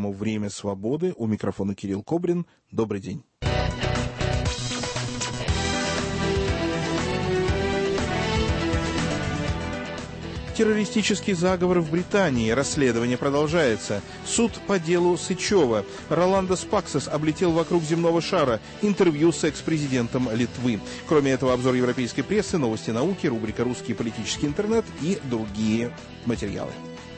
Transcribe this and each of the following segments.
программу «Время свободы». У микрофона Кирилл Кобрин. Добрый день. Террористический заговор в Британии. Расследование продолжается. Суд по делу Сычева. Роландо Спаксос облетел вокруг земного шара. Интервью с экс-президентом Литвы. Кроме этого, обзор европейской прессы, новости науки, рубрика «Русский политический интернет» и другие материалы.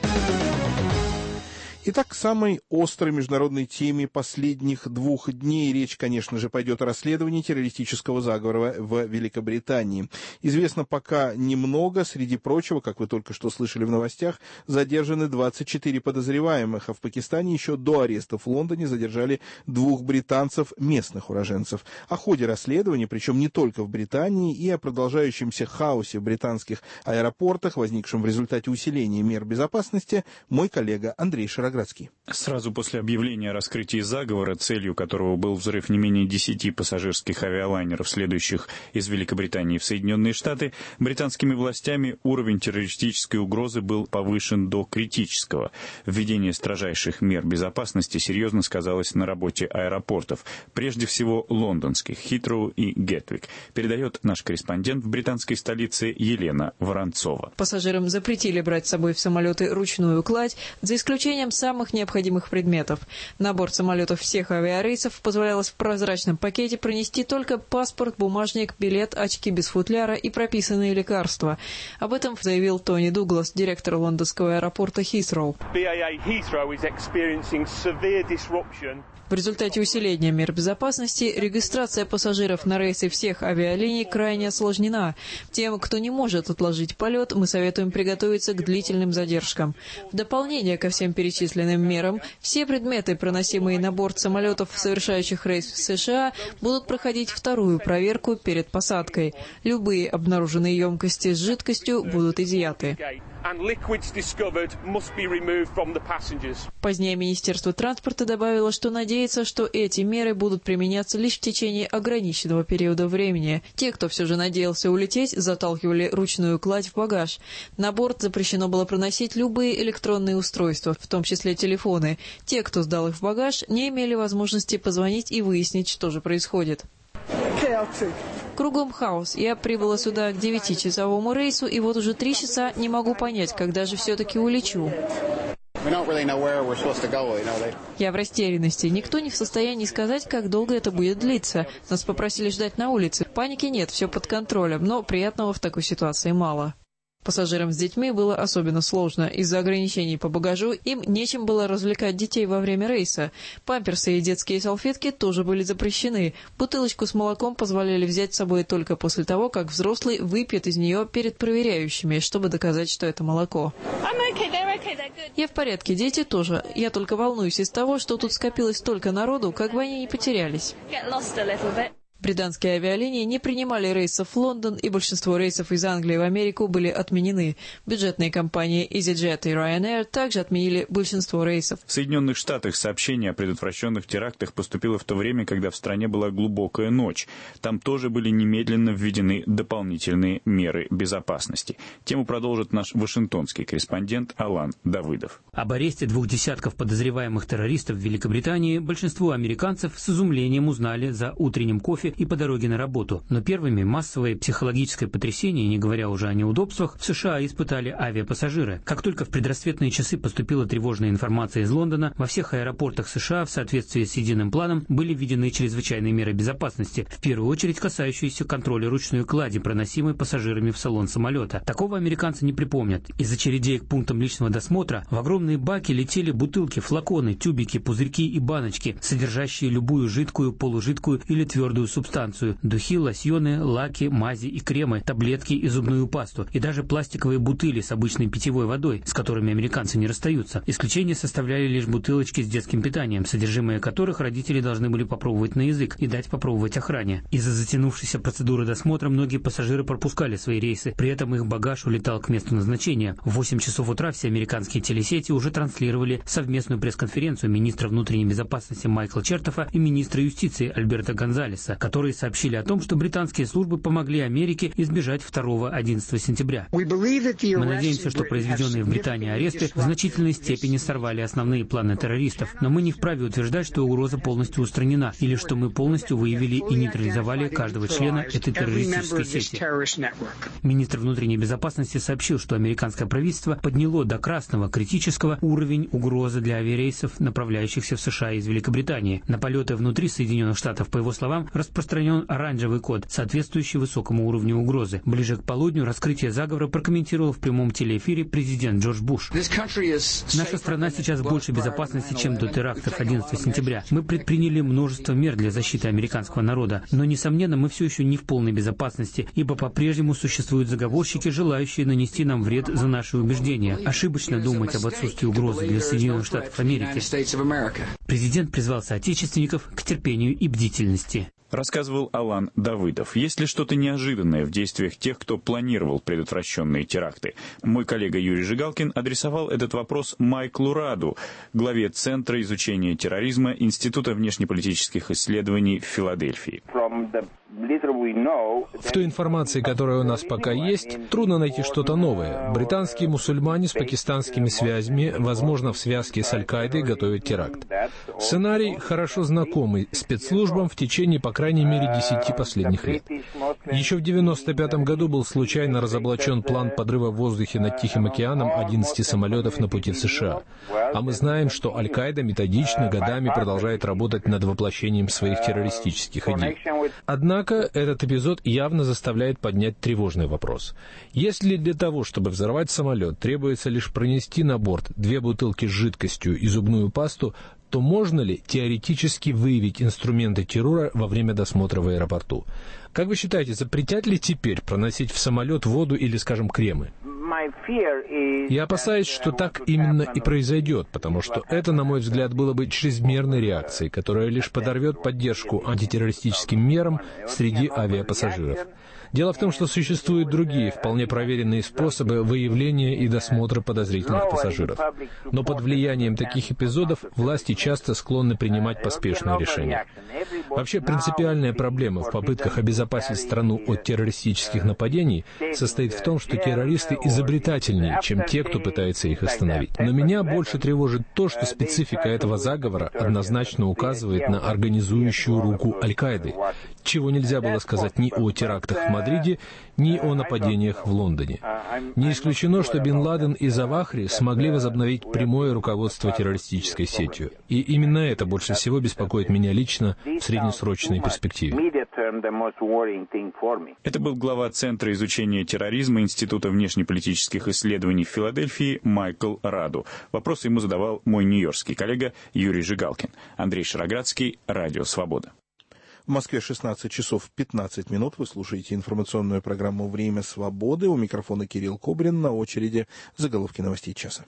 Итак, к самой острой международной теме последних 2 дней речь, конечно же, пойдет о расследовании террористического заговора в Великобритании. Известно пока немного. Среди прочего, как вы только что слышали в новостях, задержаны 24 подозреваемых, а в Пакистане еще до арестов в Лондоне задержали 2 британцев, местных уроженцев. О ходе расследования, причем не только в Британии, и о продолжающемся хаосе в британских аэропортах, возникшем в результате усиления мер безопасности, мой коллега Андрей Шароградский. Сразу после объявления о раскрытии заговора, целью которого был взрыв не менее 10 пассажирских авиалайнеров, следующих из Великобритании в Соединенные Штаты, британскими властями уровень террористической угрозы был повышен до критического. Введение строжайших мер безопасности серьезно сказалось на работе аэропортов, прежде всего лондонских, Хитроу и Гетвик, передает наш корреспондент в британской столице Елена Воронцова. Пассажирам запретили брать с собой в самолеты ручную кладь, за исключением самых необходимых предметов. На борт самолетов всех авиарейсов позволялось в прозрачном пакете пронести только паспорт, бумажник, билет, очки без футляра и прописанные лекарства. Об этом заявил Тони Дуглас, директор лондонского аэропорта Хитроу. В результате усиления мер безопасности регистрация пассажиров на рейсы всех авиалиний крайне осложнена. Тем, кто не может отложить полет, мы советуем приготовиться к длительным задержкам. В дополнение ко всем перечисленным мерам, все предметы, проносимые на борт самолетов, совершающих рейс в США, будут проходить вторую проверку перед посадкой. Любые обнаруженные емкости с жидкостью будут изъяты. Позднее Министерство транспорта добавило, что надеется, что эти меры будут применяться лишь в течение ограниченного периода времени. Те, кто все же надеялся улететь, заталкивали ручную кладь в багаж. На борт запрещено было проносить любые электронные устройства, в том числе телефоны. Те, кто сдал их в багаж, не имели возможности позвонить и выяснить, что же происходит. Кругом хаос. Я прибыла сюда к 9-часовому рейсу, и вот уже 3 часа не могу понять, когда же все-таки улечу. Я в растерянности. Никто не в состоянии сказать, как долго это будет длиться. Нас попросили ждать на улице. Паники нет, все под контролем, но приятного в такой ситуации мало. Пассажирам с детьми было особенно сложно. Из-за ограничений по багажу им нечем было развлекать детей во время рейса. Памперсы и детские салфетки тоже были запрещены. Бутылочку с молоком позволяли взять с собой только после того, как взрослый выпьет из нее перед проверяющими, чтобы доказать, что это молоко. Я в порядке, дети тоже. Я только волнуюсь из того, что тут скопилось столько народу, как бы они не потерялись. Британские авиалинии не принимали рейсов в Лондон, и большинство рейсов из Англии в Америку были отменены. Бюджетные компании EasyJet и Ryanair также отменили большинство рейсов. В Соединенных Штатах сообщение о предотвращенных терактах поступило в то время, когда в стране была глубокая ночь. Там тоже были немедленно введены дополнительные меры безопасности. Тему продолжит наш вашингтонский корреспондент Алан Давыдов. Об аресте 2 десятков подозреваемых террористов в Великобритании большинство американцев с изумлением узнали за утренним кофе и по дороге на работу. Но первыми массовое психологическое потрясение, не говоря уже о неудобствах, в США испытали авиапассажиры. Как только в предрассветные часы поступила тревожная информация из Лондона, во всех аэропортах США в соответствии с единым планом были введены чрезвычайные меры безопасности, в первую очередь касающиеся контроля ручной клади, проносимой пассажирами в салон самолета. Такого американцы не припомнят. Из очередей к пунктам личного досмотра в огромные баки летели бутылки, флаконы, тюбики, пузырьки и баночки, содержащие любую жидкую, полужидкую или твердую субстанцию. Духи, лосьоны, лаки, мази и кремы, таблетки и зубную пасту. И даже пластиковые бутыли с обычной питьевой водой, с которыми американцы не расстаются. Исключение составляли лишь бутылочки с детским питанием, содержимое которых родители должны были попробовать на язык и дать попробовать охране. Из-за затянувшейся процедуры досмотра многие пассажиры пропускали свои рейсы. При этом их багаж улетал к месту назначения. В 8 часов утра все американские телесети уже транслировали совместную пресс-конференцию министра внутренней безопасности Майкла Чертофа и министра юстиции Альберта Гонзалеса, которые сообщили о том, что британские службы помогли Америке избежать 2-11 сентября. Мы надеемся, что произведенные в Британии аресты в значительной степени сорвали основные планы террористов, но мы не вправе утверждать, что угроза полностью устранена или что мы полностью выявили и нейтрализовали каждого члена этой террористической сети. Министр внутренней безопасности сообщил, что американское правительство подняло до красного критического уровень угрозы для авиарейсов, направляющихся в США из Великобритании. На полеты внутри Соединенных Штатов, по его словам, распространен оранжевый код, соответствующий высокому уровню угрозы. Ближе к полудню раскрытие заговора прокомментировал в прямом телеэфире президент Джордж Буш. Наша страна сейчас в большей безопасности, чем до терактов 11 сентября. Мы предприняли множество мер для защиты американского народа, но, несомненно, мы все еще не в полной безопасности, ибо по-прежнему существуют заговорщики, желающие нанести нам вред за наши убеждения. Ошибочно думать об отсутствии угрозы для Соединенных Штатов Америки. Президент призвал соотечественников к терпению и бдительности. Рассказывал Алан Давыдов. Есть ли что-то неожиданное в действиях тех, кто планировал предотвращенные теракты? Мой коллега Юрий Жигалкин адресовал этот вопрос Майклу Раду, главе Центра изучения терроризма Института внешнеполитических исследований в Филадельфии. В той информации, которая у нас пока есть, трудно найти что-то новое. Британские мусульмане с пакистанскими связями, возможно, в связке с Аль-Каидой, готовят теракт. Сценарий хорошо знакомый спецслужбам в течение, по крайней мере, 10 последних лет. Еще в 1995 году был случайно разоблачен план подрыва в воздухе над Тихим океаном 11 самолетов на пути в США. А мы знаем, что Аль-Каида методично годами продолжает работать над воплощением своих террористических идей. Однако этот эпизод явно заставляет поднять тревожный вопрос. Если для того, чтобы взорвать самолет, требуется лишь пронести на борт 2 бутылки с жидкостью и зубную пасту, то можно ли теоретически выявить инструменты террора во время досмотра в аэропорту? Как вы считаете, запретят ли теперь проносить в самолет воду или, скажем, кремы? Я опасаюсь, что так именно и произойдет, потому что это, на мой взгляд, было бы чрезмерной реакцией, которая лишь подорвет поддержку антитеррористическим мерам среди авиапассажиров. Дело в том, что существуют другие, вполне проверенные способы выявления и досмотра подозрительных пассажиров. Но под влиянием таких эпизодов власти часто склонны принимать поспешные решения. Вообще, принципиальная проблема в попытках обезопасить страну от террористических нападений состоит в том, что террористы изобретательнее, чем те, кто пытается их остановить. Но меня больше тревожит то, что специфика этого заговора однозначно указывает на организующую руку Аль-Каиды, чего нельзя было сказать ни о терактах в Мадриде, ни о нападениях в Лондоне. Не исключено, что Бин Ладен и Завахри смогли возобновить прямое руководство террористической сетью. И именно это больше всего беспокоит меня лично в среднесрочной перспективе. Это был глава Центра изучения терроризма Института внешнеполитических исследований в Филадельфии Майкл Раду. Вопрос ему задавал мой нью-йоркский коллега Юрий Жигалкин. Андрей Шароградский, Радио Свобода. В Москве 16 часов 15 минут. Вы слушаете информационную программу «Время свободы». У микрофона Кирилл Кобрин. На очереди заголовки новостей часа.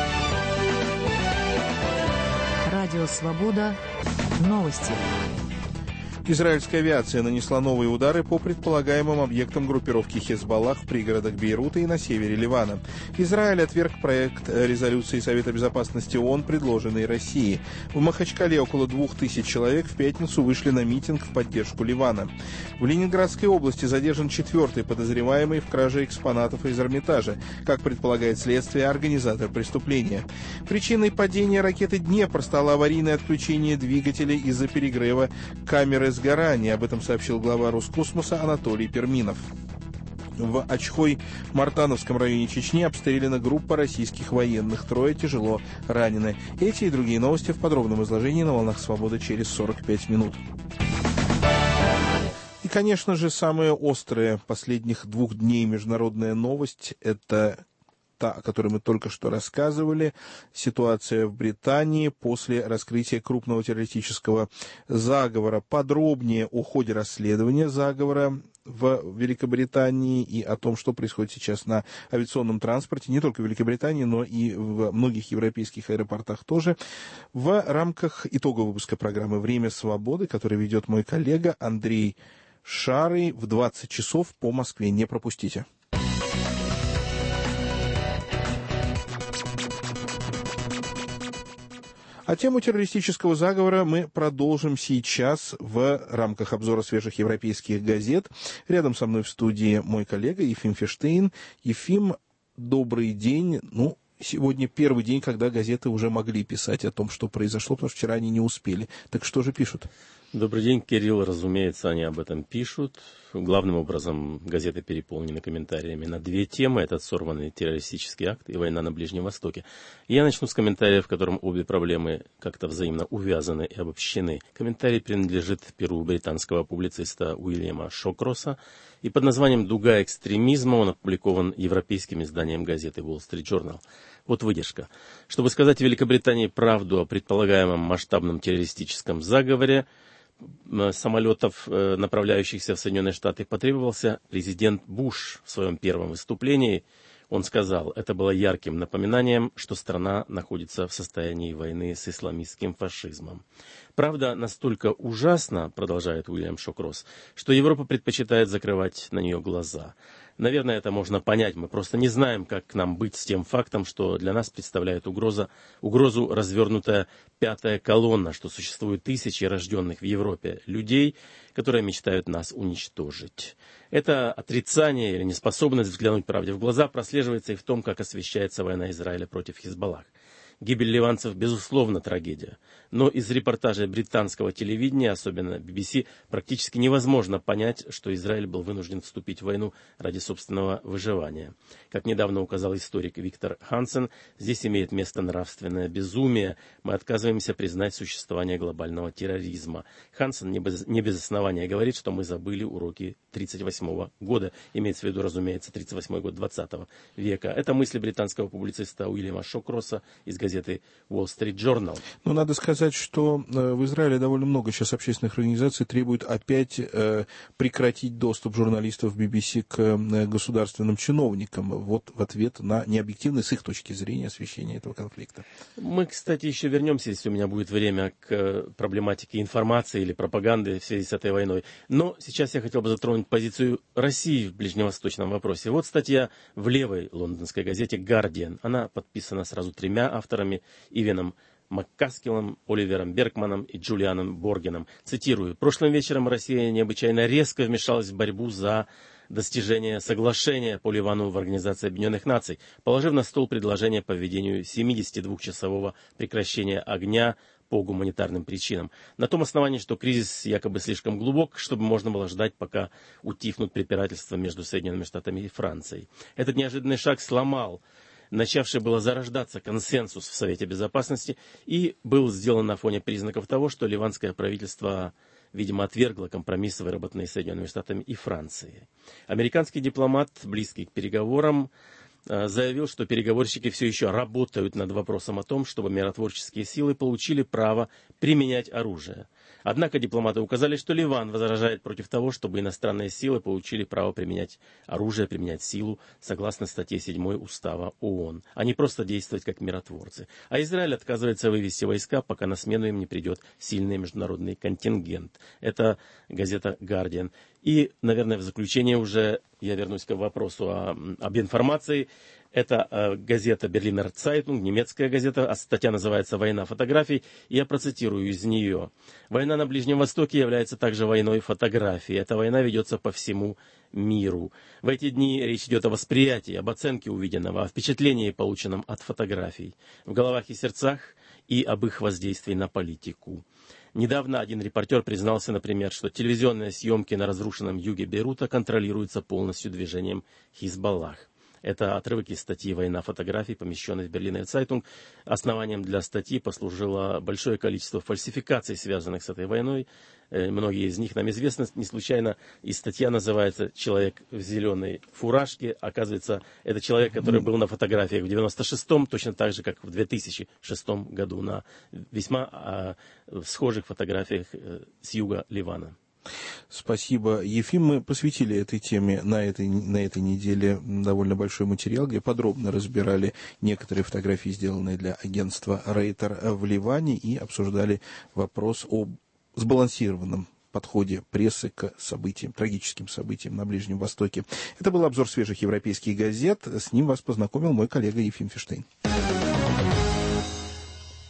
Радио «Свобода». Новости. Израильская авиация нанесла новые удары по предполагаемым объектам группировки Хезболлах в пригородах Бейрута и на севере Ливана. Израиль отверг проект резолюции Совета Безопасности ООН, предложенный Россией. В Махачкале около 2000 человек в пятницу вышли на митинг в поддержку Ливана. В Ленинградской области задержан 4-й подозреваемый в краже экспонатов из Эрмитажа, как предполагает следствие, организатор преступления. Причиной падения ракеты «Днепр» стало аварийное отключение двигателя из-за перегрева камеры сгорания. Об этом сообщил глава Роскосмоса Анатолий Перминов. В Очхой-Мартановском районе Чечни обстреляна группа российских военных. 3 тяжело ранены. Эти и другие новости в подробном изложении на «Волнах Свободы» через 45 минут. И, конечно же, самая острая последних 2 дней международная новость – это о которой мы только что рассказывали, ситуация в Британии после раскрытия крупного террористического заговора. Подробнее о ходе расследования заговора в Великобритании и о том, что происходит сейчас на авиационном транспорте, не только в Великобритании, но и в многих европейских аэропортах тоже, в рамках итогового выпуска программы «Время свободы», который ведет мой коллега Андрей Шарый в 20 часов по Москве. Не пропустите. А тему террористического заговора мы продолжим сейчас в рамках обзора свежих европейских газет. Рядом со мной в студии мой коллега Ефим Фиштейн. Ефим, добрый день. Сегодня первый день, когда газеты уже могли писать о том, что произошло, потому что вчера они не успели. Так что же пишут? Добрый день, Кирилл. Разумеется, они об этом пишут. Главным образом газеты переполнены комментариями на две темы. Это сорванный террористический акт и война на Ближнем Востоке. Я начну с комментария, в котором обе проблемы как-то взаимно увязаны и обобщены. Комментарий принадлежит перу британского публициста Уильяма Шокроса. И под названием «Дуга экстремизма» он опубликован европейским изданием газеты Wall Street Journal. Вот выдержка. Чтобы сказать Великобритании правду о предполагаемом масштабном террористическом заговоре самолетов, направляющихся в Соединенные Штаты, потребовался президент Буш в своем первом выступлении. Он сказал, это было ярким напоминанием, что страна находится в состоянии войны с исламистским фашизмом. Правда настолько ужасна, продолжает Уильям Шокрос, что Европа предпочитает закрывать на нее глаза. Наверное, это можно понять. Мы просто не знаем, как нам быть с тем фактом, что для нас представляет угрозу развернутая пятая колонна, что существует тысячи рожденных в Европе людей, которые мечтают нас уничтожить. Это отрицание или неспособность взглянуть правде в глаза прослеживается и в том, как освещается война Израиля против Хизбаллах. Гибель ливанцев, безусловно, трагедия. Но из репортажей британского телевидения, особенно BBC, практически невозможно понять, что Израиль был вынужден вступить в войну ради собственного выживания. Как недавно указал историк Виктор Хансен, здесь имеет место нравственное безумие. Мы отказываемся признать существование глобального терроризма. Хансен не без основания говорит, что мы забыли уроки 1938 года. Имеется в виду, разумеется, 1938 год 20 века. Это мысли британского публициста Уильяма Шокроса из газеты Wall Street Journal. Надо сказать, что в Израиле довольно много сейчас общественных организаций требуют опять прекратить доступ журналистов BBC к государственным чиновникам в ответ на необъективное, с их точки зрения, освещение этого конфликта. Мы, кстати, еще вернемся, если у меня будет время, к проблематике информации или пропаганды в связи с этой войной. Но сейчас я хотел бы затронуть позицию России в ближневосточном вопросе. Вот статья в левой лондонской газете «Guardian». Она подписана сразу тремя авторами: Ивеном Маккаскиллом, Оливером Бергманом и Джулианом Боргеном. Цитирую. «Прошлым вечером Россия необычайно резко вмешалась в борьбу за достижение соглашения по Ливану в Организации Объединенных Наций, положив на стол предложение по введению 72-часового прекращения огня по гуманитарным причинам. На том основании, что кризис якобы слишком глубок, чтобы можно было ждать, пока утихнут препирательства между Соединенными Штатами и Францией. Этот неожиданный шаг сломал начавший было зарождаться консенсус в Совете Безопасности и был сделан на фоне признаков того, что ливанское правительство, видимо, отвергло компромиссы, выработанные Соединенными Штатами и Францией. Американский дипломат, близкий к переговорам, заявил, что переговорщики все еще работают над вопросом о том, чтобы миротворческие силы получили право применять оружие. Однако дипломаты указали, что Ливан возражает против того, чтобы иностранные силы получили право применять оружие, применять силу, согласно статье 7 Устава ООН, а не просто действовать как миротворцы. А Израиль отказывается вывести войска, пока на смену им не придет сильный международный контингент. Это газета «Guardian». И, наверное, в заключение уже я вернусь к вопросу об информации. Это газета «Берлинер Цайтунг», немецкая газета, а статья называется «Война фотографий». И я процитирую из нее. «Война на Ближнем Востоке является также войной фотографий. Эта война ведется по всему миру. В эти дни речь идет о восприятии, об оценке увиденного, о впечатлении, полученном от фотографий, в головах и сердцах и об их воздействии на политику». Недавно один репортер признался, например, что телевизионные съемки на разрушенном юге Бейрута контролируются полностью движением Хизбаллах. Это отрывок из статьи «Война фотографий», помещенной в Берлинер Цайтунг. Основанием для статьи послужило большое количество фальсификаций, связанных с этой войной. Многие из них нам известны. Не случайно и статья называется «Человек в зеленой фуражке». Оказывается, это человек, который был на фотографиях в 96-м, точно так же, как в 2006 году, на весьма схожих фотографиях с юга Ливана. Спасибо, Ефим. Мы посвятили этой теме на этой неделе довольно большой материал, где подробно разбирали некоторые фотографии, сделанные для агентства Рейтер в Ливане, и обсуждали вопрос о сбалансированном подходе прессы к событиям, трагическим событиям на Ближнем Востоке. Это был обзор свежих европейских газет. С ним вас познакомил мой коллега Ефим Фиштейн.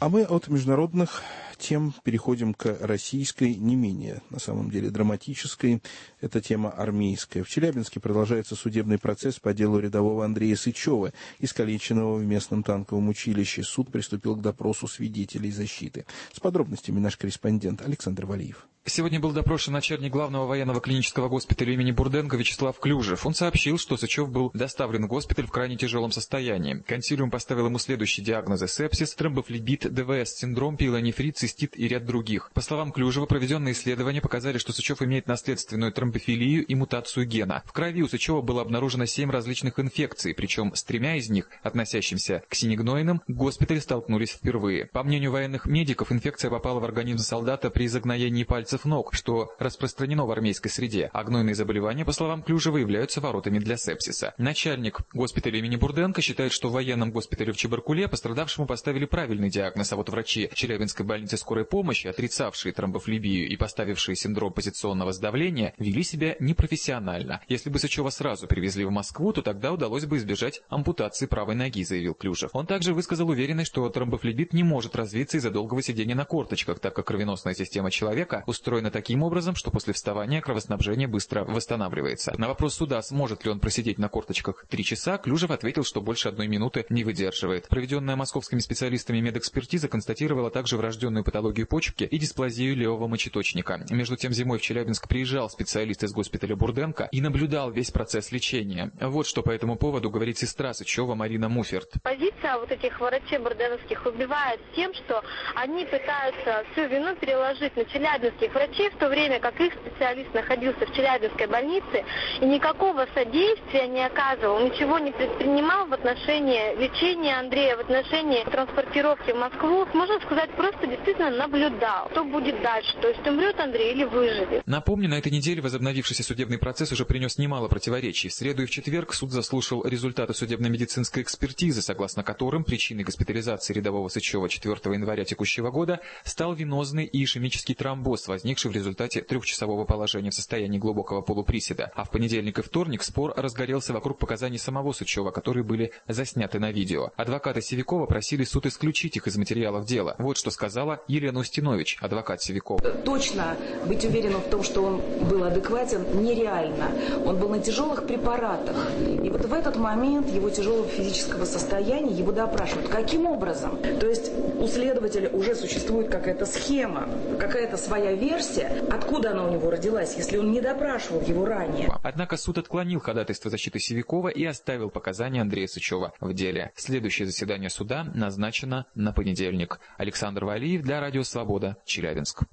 А мы от международных тем переходим к российской, не менее, на самом деле, драматической. Это тема армейская. В Челябинске продолжается судебный процесс по делу рядового Андрея Сычева, искалеченного в местном танковом училище. Суд приступил к допросу свидетелей защиты. С подробностями наш корреспондент Александр Валиев. Сегодня был допрошен начальник главного военного клинического госпиталя имени Бурденко Вячеслав Клюжев. Он сообщил, что Сычев был доставлен в госпиталь в крайне тяжелом состоянии. Консилиум поставил ему следующие диагнозы: сепсис, тромбофлебит, ДВС, синдром, пиелонефрит, цистит и ряд других. По словам Клюжева, проведенные исследования показали, что Сычев имеет наследственную тромбофилию и мутацию гена. В крови у Сычева было обнаружено 7 различных инфекций, причем с 3 из них, относящимся к синегнойным, в госпитале столкнулись впервые. По мнению военных медиков, инфекция попала в организм солдата при загноении пальцев ног, что распространено в армейской среде, а гнойные заболевания, по словам Клюжева, являются воротами для сепсиса. Начальник госпиталя имени Бурденко считает, что в военном госпитале в Чебаркуле пострадавшему поставили правильный диагноз, а вот врачи Челябинской больницы скорой помощи, отрицавшие тромбофлебию и поставившие синдром позиционного сдавления, вели себя непрофессионально. Если бы Сычева сразу перевезли в Москву, то тогда удалось бы избежать ампутации правой ноги, заявил Клюжев. Он также высказал уверенность, что тромбофлебит не может развиться из-за долгого сидения на корточках, так как кровеносная система человека устроена таким образом, что после вставания кровоснабжение быстро восстанавливается. На вопрос суда, сможет ли он просидеть на корточках 3 часа, Клюжев ответил, что больше 1 минуты не выдерживает. Проведенная московскими специалистами медэкспертиза констатировала также врожденную патологию почки и дисплазию левого мочеточника. Между тем, зимой в Челябинск приезжал специалист из госпиталя Бурденко и наблюдал весь процесс лечения. Вот что по этому поводу говорит сестра Сычева Марина Муферт. Позиция вот этих врачей бурденовских убивает тем, что они пытаются всю вину переложить на челябинских врачей, в то время как их специалист находился в Челябинской больнице и никакого содействия не оказывал, ничего не предпринимал в отношении лечения Андрея, в отношении транспортировки в Москву. Можно сказать, просто действительно наблюдал, что будет дальше, то есть умрет Андрей или выживет. Напомню, на этой неделе возобновившийся судебный процесс уже принес немало противоречий. В среду и в четверг суд заслушал результаты судебно-медицинской экспертизы, согласно которым причиной госпитализации рядового Сычева 4 января текущего года стал венозный и ишемический тромбоз, возникший в результате 3-часового положения в состоянии глубокого полуприседа. А в понедельник и вторник спор разгорелся вокруг показаний самого Сычева, которые были засняты на видео. Адвокаты Севякова просили суд исключить их из материалов дела. Вот что сказала Елена Устинович, адвокат Севякова. Точно быть уверенным в том, что он был адекватен, нереально. Он был на тяжелых препаратах. И вот в этот момент его тяжелого физического состояния его допрашивают. Каким образом? То есть у следователя уже существует какая-то схема, какая-то своя версия, откуда она у него родилась, если он не допрашивал его ранее. Однако суд отклонил ходатайство защиты Севякова и оставил показания Андрея Сычева в деле. Следующее заседание суда назначено на понедельник. Александр Валиев для Радио Свобода, Челябинск.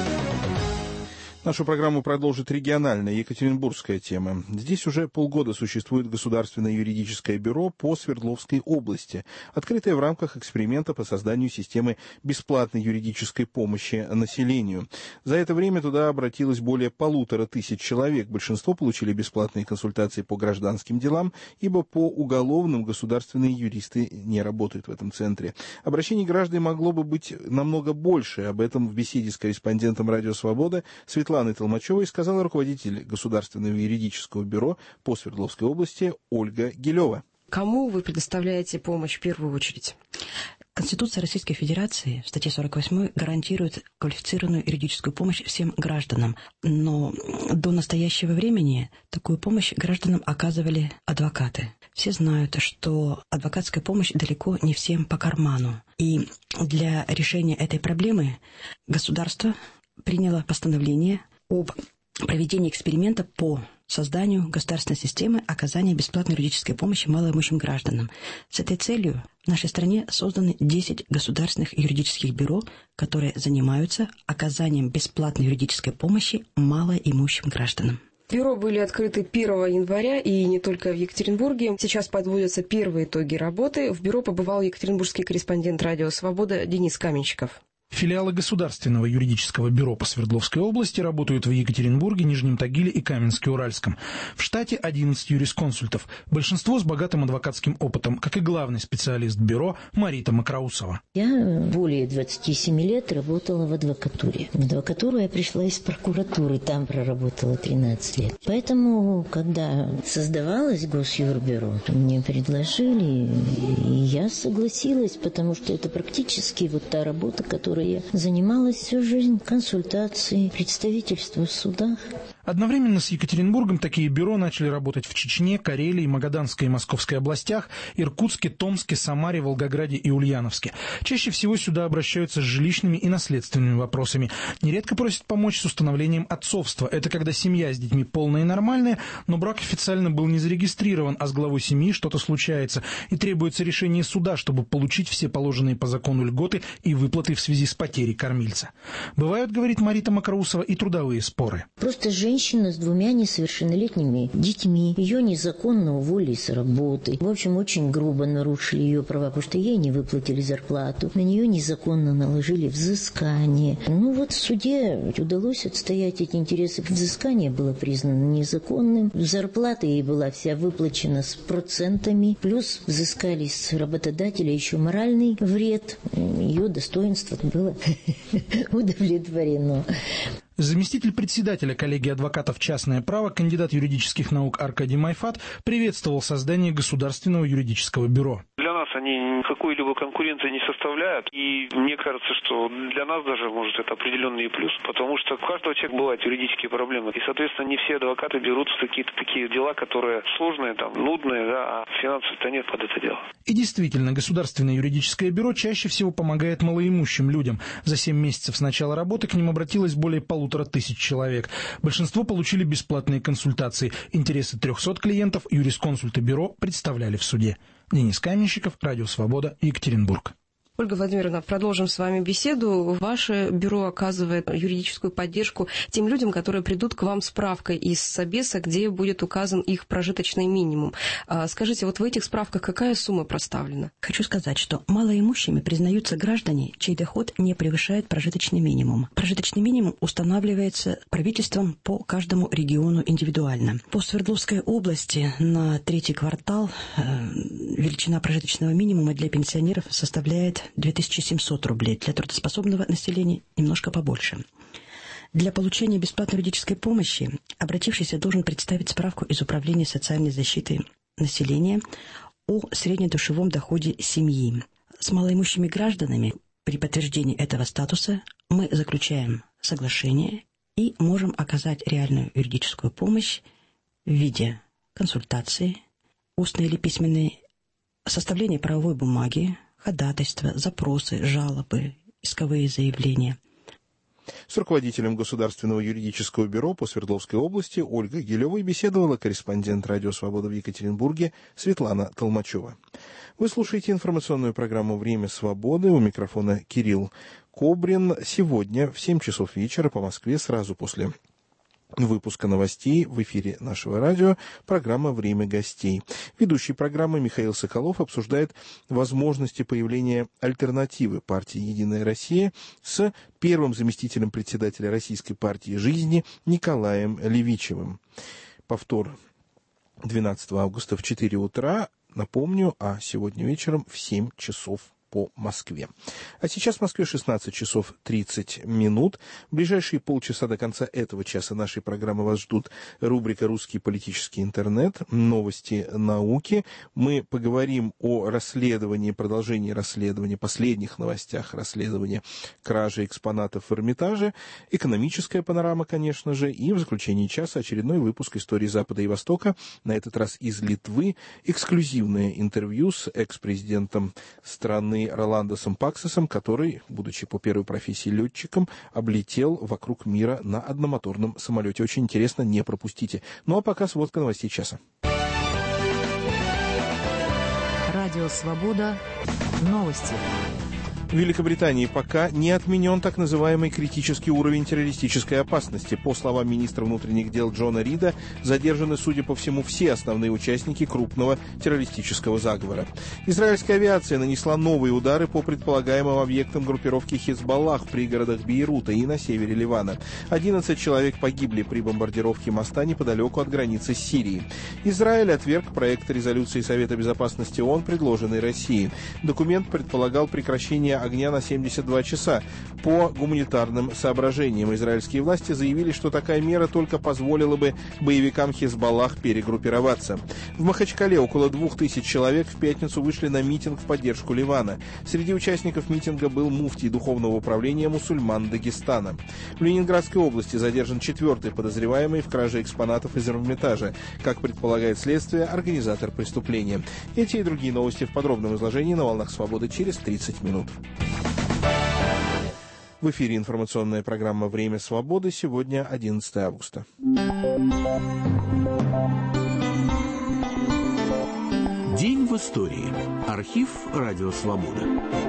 Нашу программу продолжит региональная екатеринбургская тема. Здесь уже полгода существует Государственное юридическое бюро по Свердловской области, открытое в рамках эксперимента по созданию системы бесплатной юридической помощи населению. За это время туда обратилось более 1500 человек. Большинство получили бесплатные консультации по гражданским делам, ибо по уголовным государственные юристы не работают в этом центре. Обращений граждан могло бы быть намного больше. Об этом в беседе с корреспондентом «Радио Свобода» Светланой Толмачевой сказала руководитель Государственного юридического бюро по Свердловской области Ольга Гилева. Кому вы предоставляете помощь в первую очередь? Конституция Российской Федерации в статье 48 гарантирует квалифицированную юридическую помощь всем гражданам. Но до настоящего времени такую помощь гражданам оказывали адвокаты. Все знают, что адвокатская помощь далеко не всем по карману. И для решения этой проблемы государство приняло постановление об проведении эксперимента по созданию государственной системы оказания бесплатной юридической помощи малоимущим гражданам. С этой целью в нашей стране созданы 10 государственных юридических бюро, которые занимаются оказанием бесплатной юридической помощи малоимущим гражданам. Бюро были открыты 1 января и не только в Екатеринбурге. Сейчас подводятся первые итоги работы. В бюро побывал екатеринбургский корреспондент «Радио Свобода» Денис Каменщиков. Филиалы Государственного юридического бюро по Свердловской области работают в Екатеринбурге, Нижнем Тагиле и Каменске-Уральском. В штате 11 юрисконсультов, большинство с богатым адвокатским опытом, как и главный специалист бюро Марита Макроусова. Я более 27 лет работала в адвокатуре. В адвокатуру я пришла из прокуратуры, там проработала 13 лет. Поэтому, когда создавалось Госюрбюро, мне предложили, и я согласилась, потому что это практически вот та работа, которой я занималась всю жизнь, консультации, представительство в судах. Одновременно с Екатеринбургом такие бюро начали работать в Чечне, Карелии, Магаданской и Московской областях, Иркутске, Томске, Самаре, Волгограде и Ульяновске. Чаще всего сюда обращаются с жилищными и наследственными вопросами. Нередко просят помочь с установлением отцовства. Это когда семья с детьми полная и нормальная, но брак официально был не зарегистрирован, а с главой семьи что-то случается, и требуется решение суда, чтобы получить все положенные по закону льготы и выплаты в связи с потерей кормильца. Бывают, говорит Марита Макроусова, и трудовые споры. Просто женщина с 2 несовершеннолетними детьми. Ее незаконно уволили с работы. В общем, очень грубо нарушили ее права, потому что ей не выплатили зарплату. На нее незаконно наложили взыскание. Ну вот в суде удалось отстоять эти интересы. Взыскание было признано незаконным. Зарплата ей была вся выплачена с процентами. Плюс взыскали с работодателя еще моральный вред. Ее достоинство было удовлетворено. Заместитель председателя коллегии адвокатов «Частное право», кандидат юридических наук Аркадий Майфат приветствовал создание Государственного юридического бюро. Для нас они какой-либо конкуренции не составляют, и мне кажется, что для нас даже, может, это определенный плюс, потому что у каждого человека бывают юридические проблемы, и, соответственно, не все адвокаты берут в какие-то такие дела, которые сложные, там, нудные, да, а финансов-то нет под это дело. И действительно, Государственное юридическое бюро чаще всего помогает малоимущим людям. За 7 месяцев с начала работы к ним обратилось более 1500 человек. Большинство получили бесплатные консультации. Интересы 300 клиентов юрисконсульты бюро представляли в суде. Денис Каменщиков, Радио Свобода, Екатеринбург. Ольга Владимировна, продолжим с вами беседу. Ваше бюро оказывает юридическую поддержку тем людям, которые придут к вам с справкой из Собеса, где будет указан их прожиточный минимум. Скажите, вот в этих справках какая сумма проставлена? Хочу сказать, что малоимущими признаются граждане, чей доход не превышает прожиточный минимум. Прожиточный минимум устанавливается правительством по каждому региону индивидуально. По Свердловской области на 3-й квартал величина прожиточного минимума для пенсионеров составляет 2700 рублей, для трудоспособного населения немножко побольше. Для получения бесплатной юридической помощи обратившийся должен представить справку из Управления социальной защиты населения о среднедушевом доходе семьи. С малоимущими гражданами при подтверждении этого статуса мы заключаем соглашение и можем оказать реальную юридическую помощь в виде консультации, устной или письменной, составления правовой бумаги, ходатайства, запросы, жалобы, исковые заявления. С руководителем Государственного юридического бюро по Свердловской области Ольгой Гилевой беседовала корреспондент Радио Свобода в Екатеринбурге Светлана Толмачева. Вы слушаете информационную программу «Время свободы». У микрофона Кирилл Кобрин. Сегодня в 7 часов вечера по Москве, сразу после выпуска новостей в эфире нашего радио, программа «Время гостей». Ведущий программы Михаил Соколов обсуждает возможности появления альтернативы партии «Единая Россия» с первым заместителем председателя Российской партии жизни Николаем Левичевым. Повтор 12 августа в 4 утра. Напомню, а сегодня вечером в 7 часов по Москве. А сейчас в Москве 16 часов 30 минут. В ближайшие полчаса до конца этого часа нашей программы вас ждут рубрика «Русский политический интернет», новости науки. Мы поговорим о расследовании, продолжении расследования, последних новостях расследования кражи экспонатов в Эрмитаже, экономическая панорама, конечно же, и в заключении часа очередной выпуск «Истории Запада и Востока», на этот раз из Литвы, эксклюзивное интервью с экс-президентом страны Роландосом Паксасом, который, будучи по первой профессии летчиком, облетел вокруг мира на одномоторном самолете. Очень интересно, не пропустите. Ну а пока сводка новостей часа. Радио Свобода. Новости. В Великобритании пока не отменен так называемый критический уровень террористической опасности. По словам министра внутренних дел Джона Рида, задержаны, судя по всему, все основные участники крупного террористического заговора. Израильская авиация нанесла новые удары по предполагаемым объектам группировки Хизбаллах в пригородах Бейрута и на севере Ливана. 11 человек погибли при бомбардировке моста неподалеку от границы с Сирией. Израиль отверг проект резолюции Совета Безопасности ООН, предложенный Россией. Документ предполагал прекращение огня на 72 часа. По гуманитарным соображениям израильские власти заявили, что такая мера только позволила бы боевикам Хизбаллах перегруппироваться. В Махачкале около 2000 человек в пятницу вышли на митинг в поддержку Ливана. Среди участников митинга был муфтий Духовного управления мусульман Дагестана. В Ленинградской области задержан 4-й подозреваемый в краже экспонатов из Эрмитажа. Как предполагает следствие, организатор преступления. Эти и другие новости в подробном изложении на «Волнах Свободы» через 30 минут. В эфире информационная программа «Время свободы». Сегодня 11 августа. День в истории. Архив «Радио Свобода».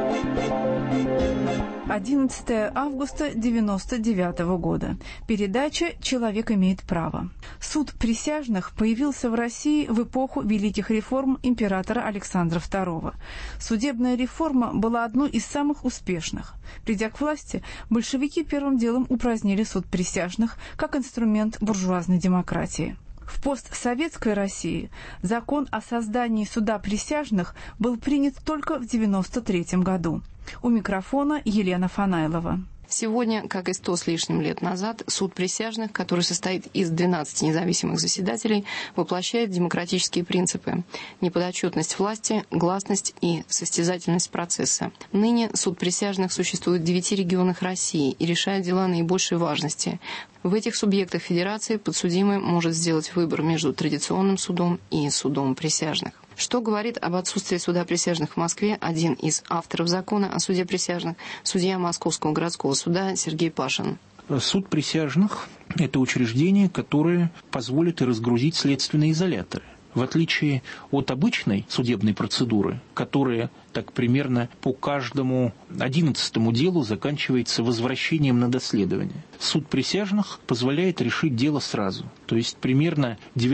11 августа 1999 года. Передача «Человек имеет право». Суд присяжных появился в России в эпоху великих реформ императора Александра II. Судебная реформа была одной из самых успешных. Придя к власти, большевики первым делом упразднили суд присяжных как инструмент буржуазной демократии. В постсоветской России закон о создании суда присяжных был принят только в 1993 году. У микрофона Елена Фанайлова. Сегодня, как и 100 с лишним лет назад, суд присяжных, который состоит из 12 независимых заседателей, воплощает демократические принципы: неподотчетность власти, гласность и состязательность процесса. Ныне суд присяжных существует в 9 регионах России и решает дела наибольшей важности. В этих субъектах федерации подсудимый может сделать выбор между традиционным судом и судом присяжных. Что говорит об отсутствии суда присяжных в Москве один из авторов закона о суде присяжных, судья Московского городского суда Сергей Пашин? Суд присяжных – это учреждение, которое позволит и разгрузить следственные изоляторы. В отличие от обычной судебной процедуры, которая так примерно по каждому 11-му делу заканчивается возвращением на доследование, суд присяжных позволяет решить дело сразу. То есть примерно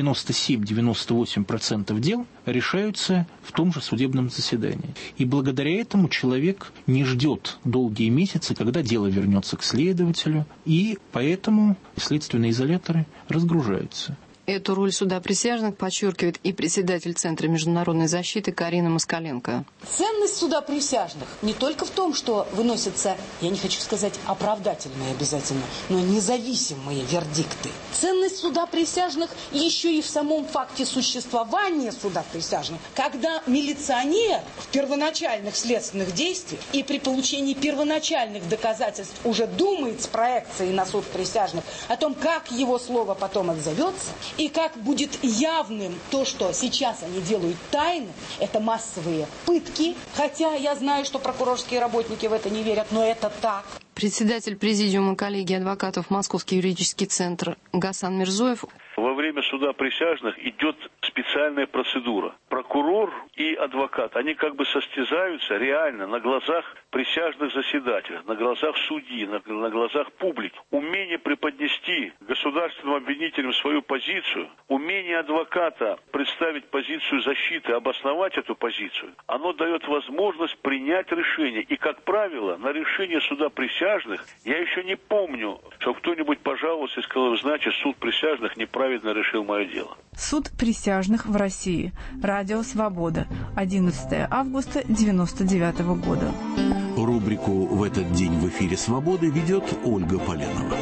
97-98% дел решаются в том же судебном заседании. И благодаря этому человек не ждет долгие месяцы, когда дело вернется к следователю, и поэтому следственные изоляторы разгружаются. Эту роль суда присяжных подчеркивает и председатель Центра международной защиты Карина Москаленко. Ценность суда присяжных не только в том, что выносятся, я не хочу сказать оправдательные обязательно, но независимые вердикты. Ценность суда присяжных еще и в самом факте существования суда присяжных, когда милиционер в первоначальных следственных действиях и при получении первоначальных доказательств уже думает с проекцией на суд присяжных о том, как его слово потом отзовется, и как будет явным то, что сейчас они делают тайно, это массовые пытки. Хотя я знаю, что прокурорские работники в это не верят, но это так. Председатель президиума коллегии адвокатов Московский юридический центр Гасан Мирзоев. Во время суда присяжных идет специальная процедура. Прокурор и адвокат, они как бы состязаются реально на глазах присяжных заседателей, на глазах судьи, на глазах публики. Умение преподнести государственным обвинителям свою позицию, умение адвоката представить позицию защиты, обосновать эту позицию, оно дает возможность принять решение. И, как правило, на решение суда присяжных я еще не помню, что кто-нибудь пожаловался и сказал: значит, суд присяжных неправильно решил мое дело. Суд присяжных в России. Радио «Свобода». 11 августа 1999 года. Рубрику «В этот день в эфире Свободы» ведет Ольга Поленова.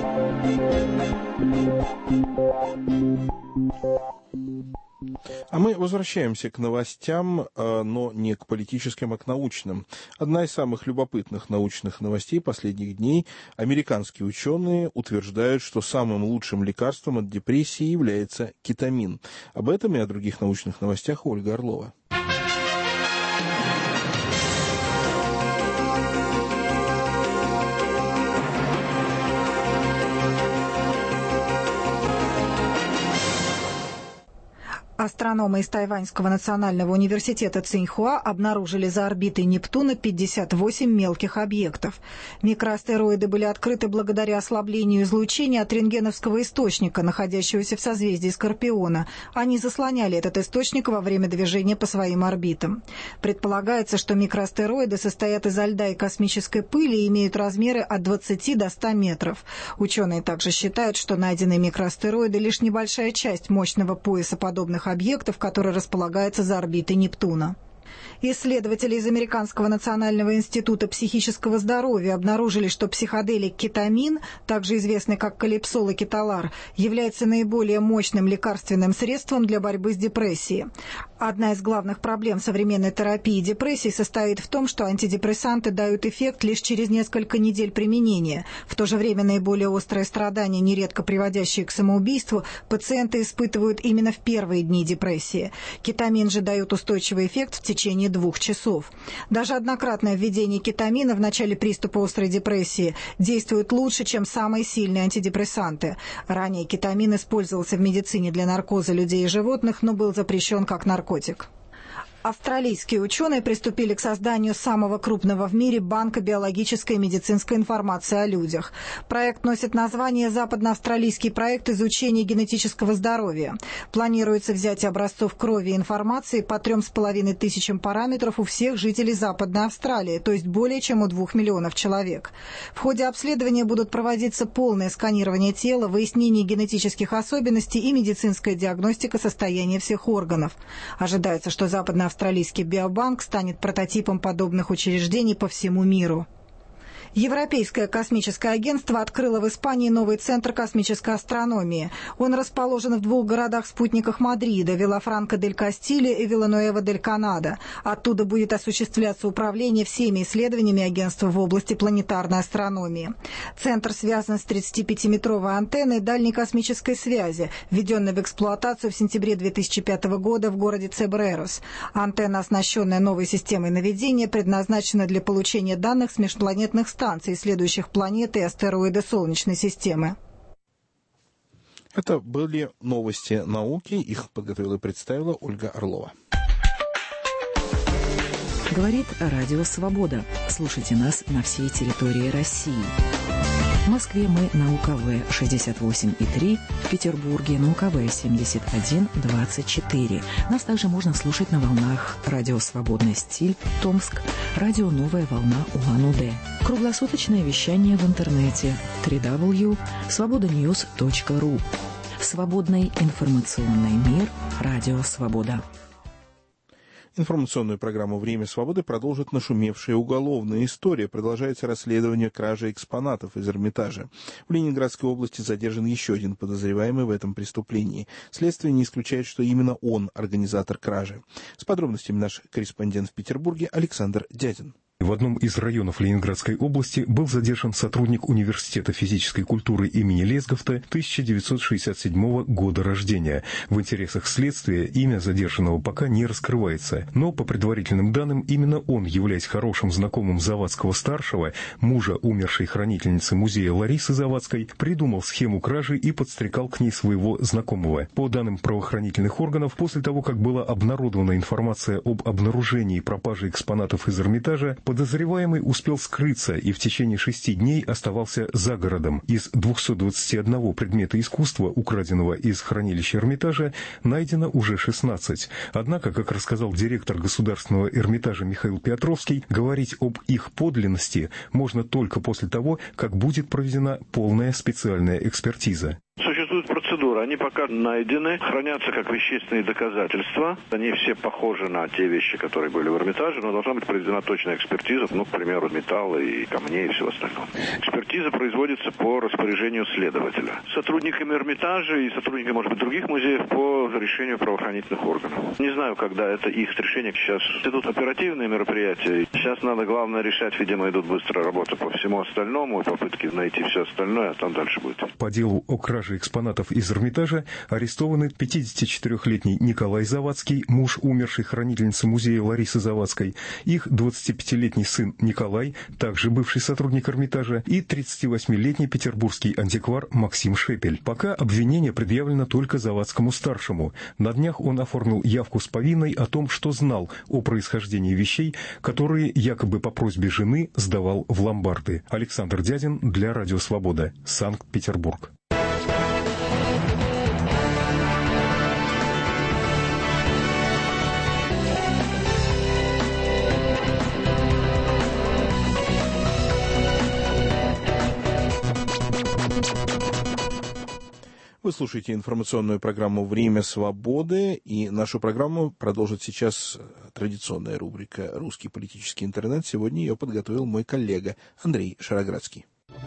А мы возвращаемся к новостям, но не к политическим, а к научным. Одна из самых любопытных научных новостей последних дней. Американские ученые утверждают, что самым лучшим лекарством от депрессии является кетамин. Об этом и о других научных новостях Ольга Орлова. Астрономы из Тайваньского национального университета Циньхуа обнаружили за орбитой Нептуна 58 мелких объектов. Микроастероиды были открыты благодаря ослаблению излучения от рентгеновского источника, находящегося в созвездии Скорпиона. Они заслоняли этот источник во время движения по своим орбитам. Предполагается, что микроастероиды состоят изо льда и космической пыли и имеют размеры от 20 до 100 метров. Ученые также считают, что найденные микроастероиды – лишь небольшая часть мощного пояса подобных объектов, который располагается за орбитой Нептуна. Исследователи из Американского национального института психического здоровья обнаружили, что психоделик кетамин, также известный как калипсол и кеталар, является наиболее мощным лекарственным средством для борьбы с депрессией. Одна из главных проблем современной терапии депрессии состоит в том, что антидепрессанты дают эффект лишь через несколько недель применения. В то же время наиболее острые страдания, нередко приводящие к самоубийству, пациенты испытывают именно в первые дни депрессии. Кетамин же дает устойчивый эффект в течение 2 часов. Даже однократное введение кетамина в начале приступа острой депрессии действует лучше, чем самые сильные антидепрессанты. Ранее кетамин использовался в медицине для наркоза людей и животных, но был запрещен как наркотик. Австралийские ученые приступили к созданию самого крупного в мире банка биологической и медицинской информации о людях. Проект носит название «Западноавстралийский проект изучения генетического здоровья». Планируется взятие образцов крови и информации по 3500 параметров у всех жителей Западной Австралии, то есть более чем у 2 миллионов человек. В ходе обследования будут проводиться полное сканирование тела, выяснение генетических особенностей и медицинская диагностика состояния всех органов. Ожидается, что Западноавстралийский биобанк станет прототипом подобных учреждений по всему миру. Европейское космическое агентство открыло в Испании новый центр космической астрономии. Он расположен в 2 городах-спутниках Мадрида – Вилафранка-дель-Кастилья и Вилануэва-дель-Канада. Оттуда будет осуществляться управление всеми исследованиями агентства в области планетарной астрономии. Центр связан с 35-метровой антенной дальней космической связи, введенной в эксплуатацию в сентябре 2005 года в городе Цебрерос. Антенна, оснащенная новой системой наведения, предназначена для получения данных с межпланетных станций, исследующих планеты и астероиды Солнечной системы. Это были новости науки. Их подготовила и представила Ольга Орлова. Говорит Радио Свобода. Слушайте нас на всей территории России. В Москве мы на УКВ 68,3, в Петербурге на УКВ 71,24. Нас также можно слушать на волнах Радио Свободный стиль, Томск, Радио Новая волна Улан-Удэ. Круглосуточное вещание в интернете www.svobodanews.ru. Свободный информационный мир. Радио Свобода. Информационную программу «Время свободы» продолжит нашумевшая уголовная история. Продолжается расследование кражи экспонатов из Эрмитажа. В Ленинградской области задержан еще один подозреваемый в этом преступлении. Следствие не исключает, что именно он организатор кражи. С подробностями наш корреспондент в Петербурге Александр Дядин. В одном из районов Ленинградской области был задержан сотрудник Университета физической культуры имени Лесговта 1967 года рождения. В интересах следствия имя задержанного пока не раскрывается, но по предварительным данным именно он, являясь хорошим знакомым Завадского-старшего, мужа умершей хранительницы музея Ларисы Завадской, придумал схему кражи и подстрекал к ней своего знакомого. По данным правоохранительных органов, после того, как была обнародована информация об обнаружении и пропаже экспонатов из Эрмитажа, подозреваемый успел скрыться и в течение 6 дней оставался за городом. Из 221 предмета искусства, украденного из хранилища Эрмитажа, найдено уже 16. Однако, как рассказал директор Государственного Эрмитажа Михаил Петровский, говорить об их подлинности можно только после того, как будет проведена полная специальная экспертиза. Существует процедура, они пока найдены, хранятся как вещественные доказательства. Они все похожи на те вещи, которые были в Эрмитаже, но должна быть проведена точная экспертиза, к примеру, металла и камней и всего остального. Экспертиза производится по распоряжению следователя. Сотрудниками Эрмитажа и сотрудниками, может быть, других музеев по решению правоохранительных органов. Не знаю, когда это их решение. Сейчас идут оперативные мероприятия. Сейчас надо, главное, решать, видимо, идут быстрая работа по всему остальному, и попытки найти все остальное, а там дальше будет. По делу о краже экспонатов из Эрмитажа арестованы 54-летний Николай Завадский, муж умершей хранительницы музея Ларисы Завадской, их 25-летний сын Николай, также бывший сотрудник Эрмитажа, и 38-летний петербургский антиквар Максим Шепель. Пока обвинение предъявлено только Завадскому-старшему. На днях он оформил явку с повинной о том, что знал о происхождении вещей, которые якобы по просьбе жены сдавал в ломбарды. Александр Дядин для Радио Свобода, Санкт-Петербург. Вы слушаете информационную программу «Время свободы», и нашу программу продолжит сейчас традиционная рубрика «Русский политический интернет». Сегодня ее подготовил мой коллега Андрей Шароградский.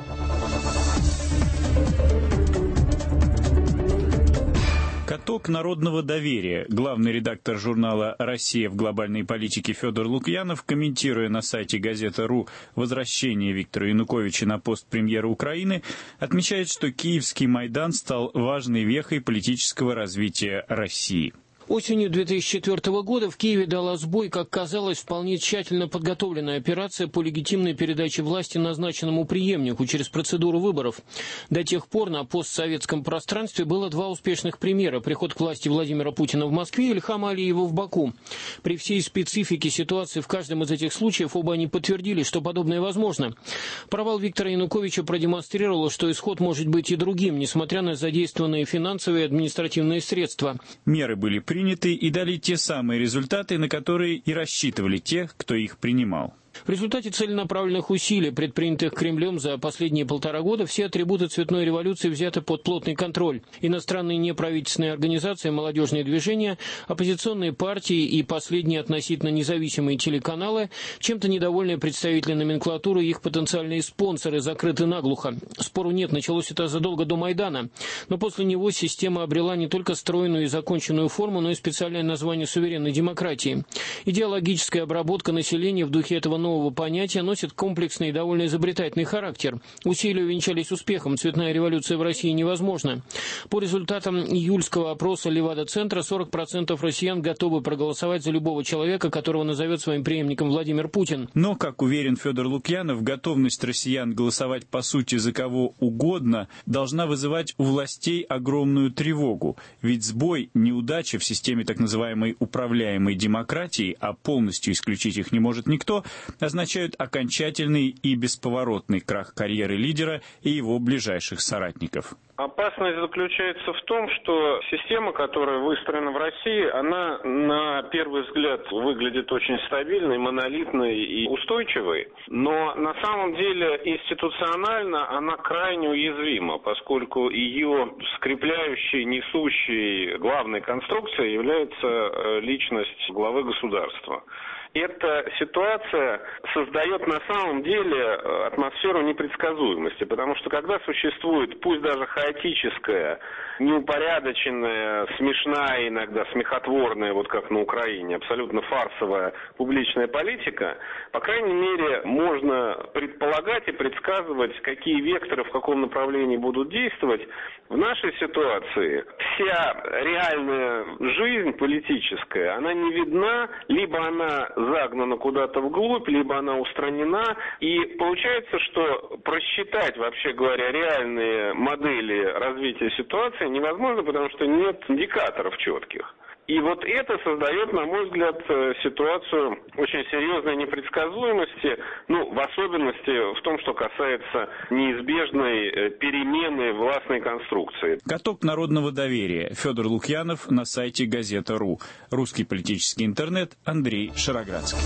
Каток народного доверия. Главный редактор журнала «Россия в глобальной политике» Федор Лукьянов, комментируя на сайте «Газета.ру» возвращение Виктора Януковича на пост премьера Украины, отмечает, что Киевский Майдан стал важной вехой политического развития России. Осенью 2004 года в Киеве дала сбой, как казалось, вполне тщательно подготовленная операция по легитимной передаче власти назначенному преемнику через процедуру выборов. До тех пор на постсоветском пространстве было два успешных примера: приход к власти Владимира Путина в Москве и Ильхама Алиева в Баку. При всей специфике ситуации в каждом из этих случаев оба они подтвердили, что подобное возможно. Провал Виктора Януковича продемонстрировал, что исход может быть и другим, несмотря на задействованные финансовые и административные средства. Меры были приняты и дали те самые результаты, на которые и рассчитывали те, кто их принимал. В результате целенаправленных усилий, предпринятых Кремлем за последние 1,5 года, все атрибуты цветной революции взяты под плотный контроль. Иностранные неправительственные организации, молодежные движения, оппозиционные партии и последние относительно независимые телеканалы, чем-то недовольные представители номенклатуры и их потенциальные спонсоры, закрыты наглухо. Спору нет, началось это задолго до Майдана. Но после него система обрела не только стройную и законченную форму, но и специальное название суверенной демократии. Идеологическая обработка населения в духе этого нового понятия носит комплексный и довольно изобретательный характер. Усилия увенчались успехом. Цветная революция в России невозможна. По результатам июльского опроса Левада-центра 40% россиян готовы проголосовать за любого человека, которого назовет своим преемником Владимир Путин. Но, как уверен Федор Лукьянов, готовность россиян голосовать по сути за кого угодно должна вызывать у властей огромную тревогу. Ведь сбой, неудача в системе так называемой управляемой демократии, а полностью исключить их не может никто, означают окончательный и бесповоротный крах карьеры лидера и его ближайших соратников. Опасность заключается в том, что система, которая выстроена в России, она на первый взгляд выглядит очень стабильной, монолитной и устойчивой, но на самом деле институционально она крайне уязвима, поскольку ее скрепляющей, несущей главной конструкцией является личность главы государства. Эта ситуация создает на самом деле атмосферу непредсказуемости, потому что когда существует, пусть даже хаотическая, неупорядоченная, смешная, иногда смехотворная, вот как на Украине, абсолютно фарсовая публичная политика, по крайней мере, можно предполагать и предсказывать, какие векторы в каком направлении будут действовать. В нашей ситуации вся реальная жизнь политическая, она не видна, либо она загнана куда-то вглубь, либо она устранена. И получается, что просчитать, вообще говоря, реальные модели развития ситуации невозможно, потому что нет индикаторов четких. И вот это создает, на мой взгляд, ситуацию очень серьезной непредсказуемости, в особенности в том, что касается неизбежной перемены властной конструкции. Каток народного доверия. Федор Лукьянов на сайте Газета.ру. Русский политический интернет. Андрей Шароградский.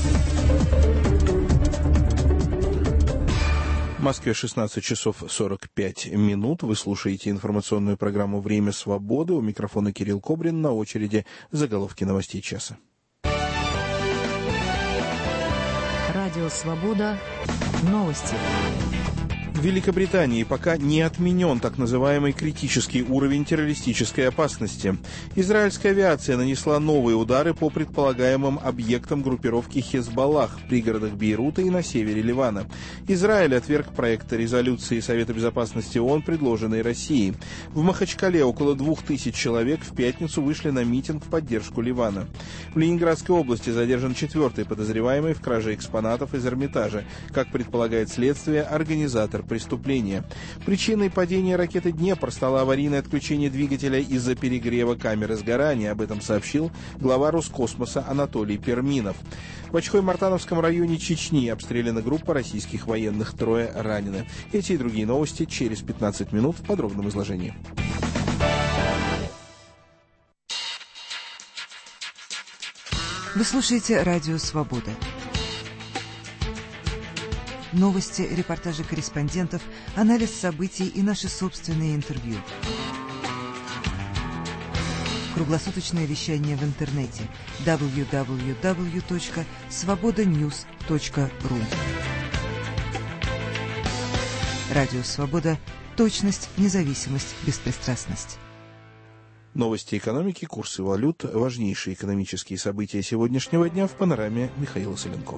В Москве 16 часов 45 минут. Вы слушаете информационную программу «Время свободы». У микрофона Кирилл Кобрин. На очереди заголовки новостей часа. Радио «Свобода». Новости. В Великобритании пока не отменен так называемый критический уровень террористической опасности. Израильская авиация нанесла новые удары по предполагаемым объектам группировки Хезболлах в пригородах Бейрута и на севере Ливана. Израиль отверг проект резолюции Совета безопасности ООН, предложенной Россией. В Махачкале около 2000 человек в пятницу вышли на митинг в поддержку Ливана. В Ленинградской области задержан 4-й подозреваемый в краже экспонатов из Эрмитажа. Как предполагает следствие, организатор преступления. Причиной падения ракеты «Днепр» стало аварийное отключение двигателя из-за перегрева камеры сгорания. Об этом сообщил глава Роскосмоса Анатолий Перминов. В Очхой-Мартановском районе Чечни обстреляна группа российских военных, 3 ранены. Эти и другие новости через 15 минут в подробном изложении. Вы слушаете «Радио Свобода». Новости, репортажи корреспондентов, анализ событий и наши собственные интервью. Круглосуточное вещание в интернете www.svobodanews.ru. Радио «Свобода». Точность, независимость, беспристрастность. Новости экономики, курсы валют, важнейшие экономические события сегодняшнего дня в панораме Михаила Соленкова.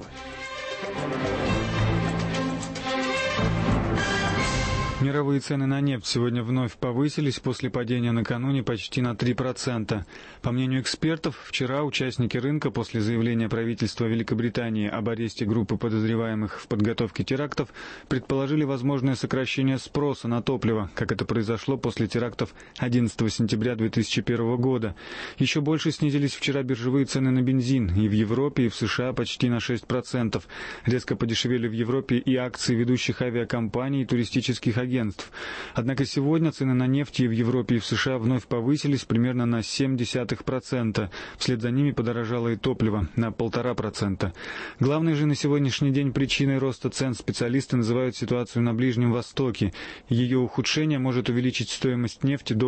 Мировые цены на нефть сегодня вновь повысились после падения накануне почти на 3%. По мнению экспертов, вчера участники рынка после заявления правительства Великобритании об аресте группы подозреваемых в подготовке терактов предположили возможное сокращение спроса на топливо, как это произошло после терактов 11 сентября 2001 года. Еще больше снизились вчера биржевые цены на бензин и в Европе, и в США почти на 6%. Резко подешевели в Европе и акции ведущих авиакомпаний и туристических агентств. Однако сегодня цены на нефть и в Европе, и в США вновь повысились примерно на 0,7%. Вслед за ними подорожало и топливо на 1,5%. Главной же на сегодняшний день причиной роста цен специалисты называют ситуацию на Ближнем Востоке. Ее ухудшение может увеличить стоимость нефти до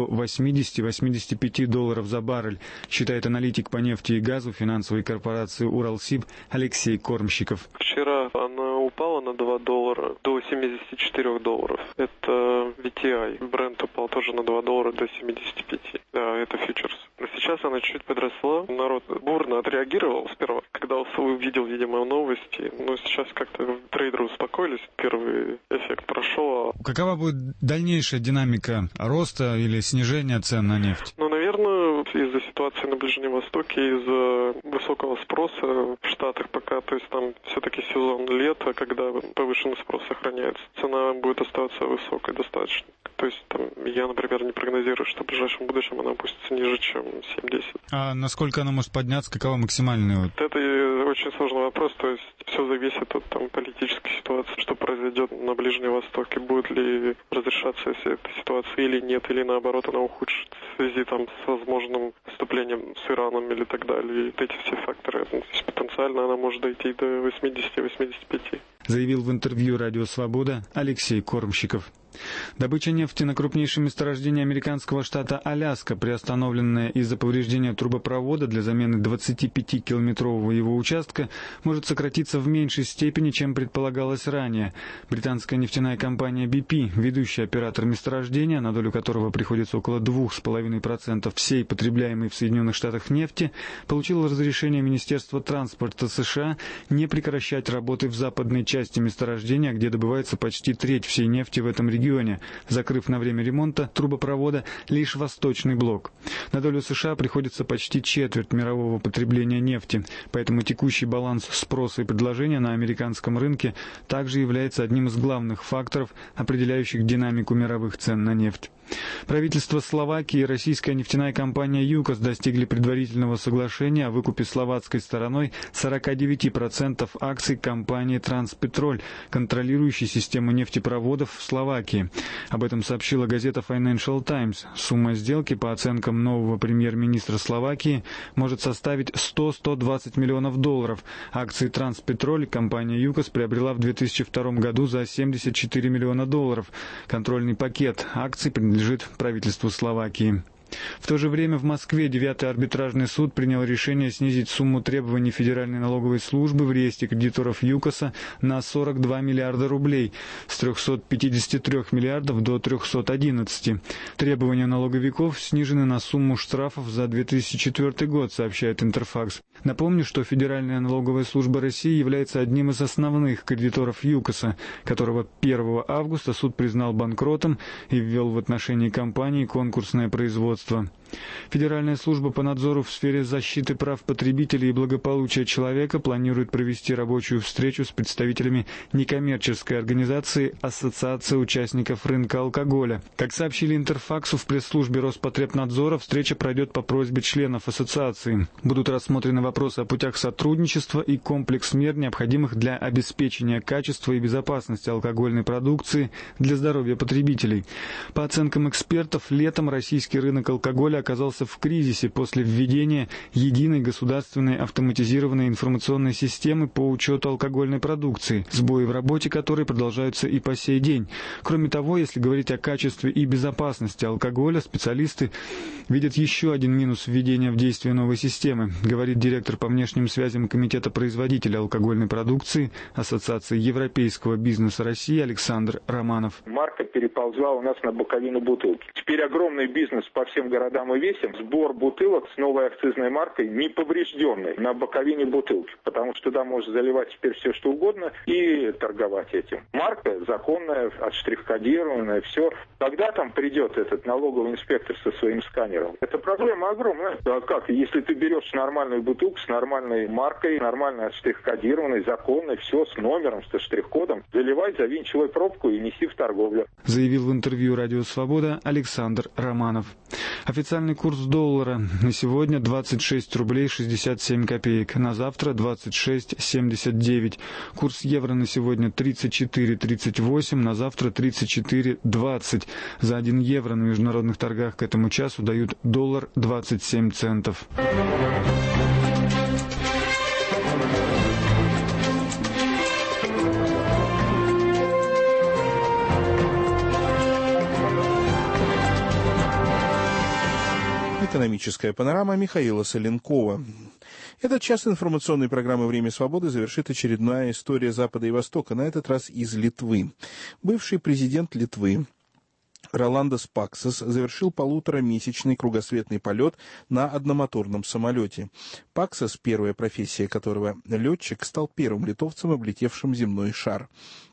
$80-85 за баррель, считает аналитик по нефти и газу финансовой корпорации «Уралсиб» Алексей Кормщиков. Вчера она упала на $2 до $74. Это VTI. Brent упал тоже на $2 до 75. Да, это фьючерс. Но сейчас она чуть подросла. Народ бурно отреагировал сперва, когда увидел, видимо, новости. Но сейчас как-то трейдеры успокоились. Первый эффект прошел. Какова будет дальнейшая динамика роста или снижения цен на нефть? Ну, наверное, из-за ситуации на Ближнем Востоке, из-за высокого спроса в Штатах пока, то есть там все-таки сезон лета, когда повышенный спрос сохраняется, цена будет оставаться высокой достаточно. То есть там, я, например, не прогнозирую, что в ближайшем будущем она опустится ниже, чем 7-10. А насколько она может подняться? Какова максимальная? Это очень сложный вопрос. То есть все зависит от политической ситуации, что произойдет на Ближнем Востоке. Будет ли разрешаться эта ситуация или нет, или наоборот она ухудшится в связи с возможным вступлением с Ираном или так далее. И эти все факторы. То есть потенциально она может дойти до 80-85. Заявил в интервью «Радио Свобода» Алексей Кормщиков. Добыча нефти на крупнейшем месторождении американского штата Аляска, приостановленная из-за повреждения трубопровода для замены 25-километрового его участка, может сократиться в меньшей степени, чем предполагалось ранее. Британская нефтяная компания BP, ведущий оператор месторождения, на долю которого приходится около 2,5% всей потребляемой в Соединенных Штатах нефти, получила разрешение Министерства транспорта США не прекращать работы в западной части месторождения, где добывается почти треть всей нефти в этом регионе, закрыв на время ремонта трубопровода лишь восточный блок. На долю США приходится почти четверть мирового потребления нефти, поэтому текущий баланс спроса и предложения на американском рынке также является одним из главных факторов, определяющих динамику мировых цен на нефть. Правительство Словакии и российская нефтяная компания «ЮКОС» достигли предварительного соглашения о выкупе словацкой стороной 49% акций компании «Транспетроль», контролирующей систему нефтепроводов в Словакии. Об этом сообщила газета Financial Times. Сумма сделки, по оценкам нового премьер-министра Словакии, может составить $100-120 миллионов. Акции «Транспетроль» компания «ЮКОС» приобрела в 2002 году за $74 миллиона. Контрольный пакет акций принадлежит правительству Словакии. В то же время в Москве 9-й арбитражный суд принял решение снизить сумму требований Федеральной налоговой службы в реестре кредиторов ЮКОСа на 42 миллиарда рублей с 353 миллиардов до 311. Требования налоговиков снижены на сумму штрафов за 2004 год, сообщает Интерфакс. Напомню, что Федеральная налоговая служба России является одним из основных кредиторов ЮКОСа, которого 1 августа суд признал банкротом и ввел в отношении компании конкурсное производство. Федеральная служба по надзору в сфере защиты прав потребителей и благополучия человека планирует провести рабочую встречу с представителями некоммерческой организации Ассоциация участников рынка алкоголя. Как сообщили Интерфаксу в пресс-службе Роспотребнадзора, встреча пройдет по просьбе членов ассоциации. Будут рассмотрены вопросы о путях сотрудничества и комплекс мер, необходимых для обеспечения качества и безопасности алкогольной продукции для здоровья потребителей. По оценкам экспертов, летом российский рынок алкоголя оказался в кризисе после введения единой государственной автоматизированной информационной системы по учету алкогольной продукции, сбои в работе которой продолжаются и по сей день. Кроме того, если говорить о качестве и безопасности алкоголя, специалисты видят еще один минус введения в действие новой системы, говорит директор по внешним связям Комитета производителей алкогольной продукции Ассоциации европейского бизнеса России Александр Романов. Марка переползла у нас на боковину бутылки. Теперь огромный бизнес по всем городам и весям. Сбор бутылок с новой акцизной маркой неповрежденной на боковине бутылки, потому что туда можно заливать теперь все, что угодно и торговать этим. Марка законная, отштрих-кодированная, все. Когда там придет этот налоговый инспектор со своим сканером? Это проблема огромная. А как? Если ты берешь нормальную бутылку с нормальной маркой, нормально отштрих-кодированной, законной, все с номером, с штрих-кодом, заливай, завинчивай пробку и неси в торговлю. Заявил в интервью «Радио Свобода» Александр Романов. Официальный курс доллара на сегодня 26 рублей 67 копеек, на завтра 26,79. Курс евро на сегодня 34,38, на завтра 34,20. За 1 евро на международных торгах к этому часу дают $1.27 центов. Экономическая панорама Михаила Соленкова. Этот час информационной программы «Время свободы» завершит очередная история Запада и Востока, на этот раз из Литвы. Бывший президент Литвы Роландас Паксас завершил 1,5-месячный кругосветный полет на одномоторном самолете. Паксас, первая профессия которого летчик, стал первым литовцем, облетевшим земной шар.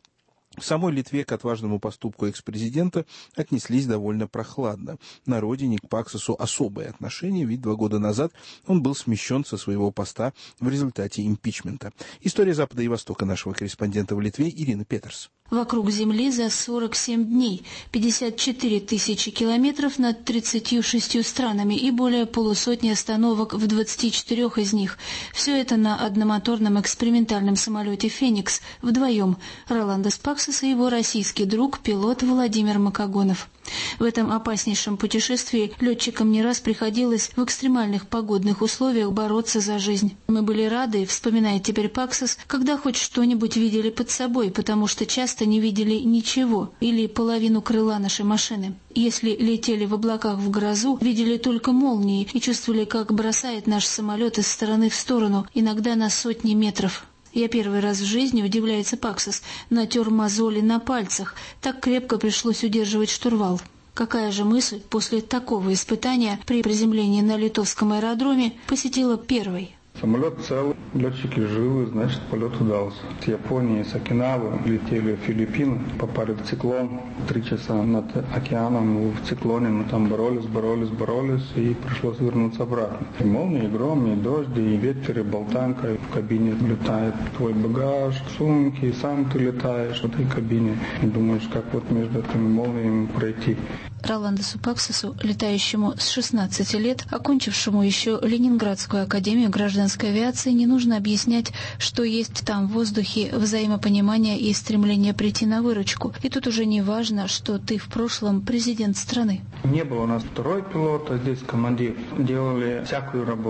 В самой Литве к отважному поступку экс-президента отнеслись довольно прохладно. На родине к Паксасу особое отношение, ведь 2 года назад он был смещен со своего поста в результате импичмента. История Запада и Востока нашего корреспондента в Литве Ирины Петерс. Вокруг Земли за 47 дней, 54 тысячи километров над 36 странами и более полусотни остановок в 24 из них. Все это на одномоторном экспериментальном самолете «Феникс» вдвоем. Роландас Паксас и его российский друг, пилот Владимир Макогонов. В этом опаснейшем путешествии летчикам не раз приходилось в экстремальных погодных условиях бороться за жизнь. Мы были рады, вспоминает теперь Паксас, когда хоть что-нибудь видели под собой, потому что часто не видели ничего или половину крыла нашей машины. Если летели в облаках в грозу, видели только молнии и чувствовали, как бросает наш самолет из стороны в сторону, иногда на сотни метров. Я первый раз в жизни, удивляется Паксас, натер мозоли на пальцах. Так крепко пришлось удерживать штурвал. Какая же мысль после такого испытания при приземлении на литовском аэродроме посетила первой? Самолет цел, летчики живы, значит, полет удался. С Японии, с Окинавы летели в Филиппины, попали в циклон. 3 часа над океаном в циклоне мы там боролись, и пришлось вернуться обратно. И молнии, и гром, и дождь, и ветер, и болтанка, и в кабине летает твой багаж, сумки, и сам ты летаешь в этой кабине. И думаешь, как вот между этими молниями пройти. Роландасу Паксасу, летающему с 16 лет, окончившему еще Ленинградскую академию гражданской авиации, не нужно объяснять, что есть там в воздухе взаимопонимание и стремление прийти на выручку. И тут уже не важно, что ты в прошлом президент страны. Не было у нас второй пилот, а здесь командир. Делали всякую работу.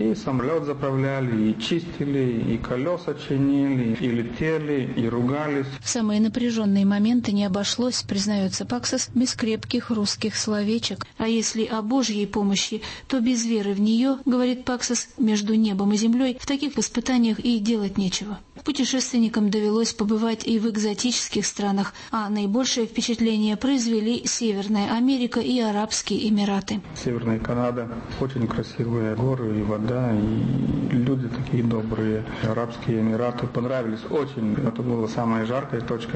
И самолет заправляли, и чистили, и колеса чинили, и летели, и ругались. В самые напряженные моменты не обошлось, признается Паксас, без крепких русских словечек. А если о Божьей помощи, то без веры в нее, говорит Паксас, между небом и землей в таких испытаниях и делать нечего. Путешественникам довелось побывать и в экзотических странах, а наибольшее впечатление произвели Северная Америка и Арабские Эмираты. Северная Канада, очень красивые горы и вода, и люди такие добрые. Арабские Эмираты понравились очень. Это была самая жаркая точка.